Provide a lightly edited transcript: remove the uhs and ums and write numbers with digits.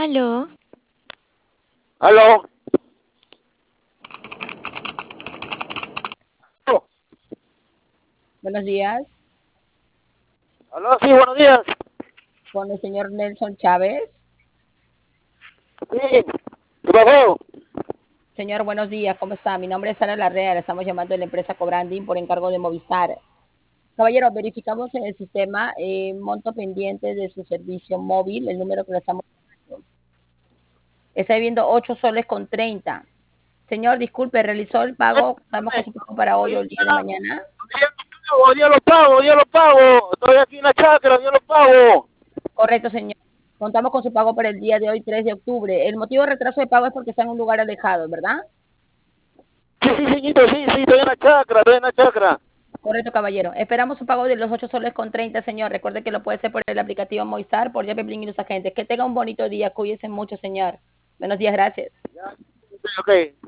Aló, ¿Aló? Buenos días, ¿Aló? Sí, buenos días. con el señor Nelson Chávez. Sí, ¿qué pasó? Señor, buenos días, ¿cómo está? Mi nombre es Sara Larrea, le estamos llamando de la empresa Cobranding por encargo de Movistar. Caballero, verificamos en el sistema monto pendiente de su servicio móvil, el número que le estamos dando. Está viendo 8 soles con 30. Señor, disculpe, ¿realizó el pago? Estamos con su pago para hoy o el día de mañana. Hoy día lo pago, hoy día lo pago. Estoy aquí en la chacra, hoy día lo pago. Correcto, señor. Contamos con su pago para el día de hoy, 3 de octubre. El motivo de retraso de pago es porque está en un lugar alejado, ¿verdad? Sí, sí, señorito, sí, sí, estoy en la chacra, estoy en la chacra. Correcto, caballero. Esperamos su pago de los 8 soles con 30, señor. Recuerde que lo puede hacer por el aplicativo Movistar, por JP Bling y los agentes. Que tenga un bonito día. Cuídese mucho, señor. Buenos días, gracias. Ya, ok, ok.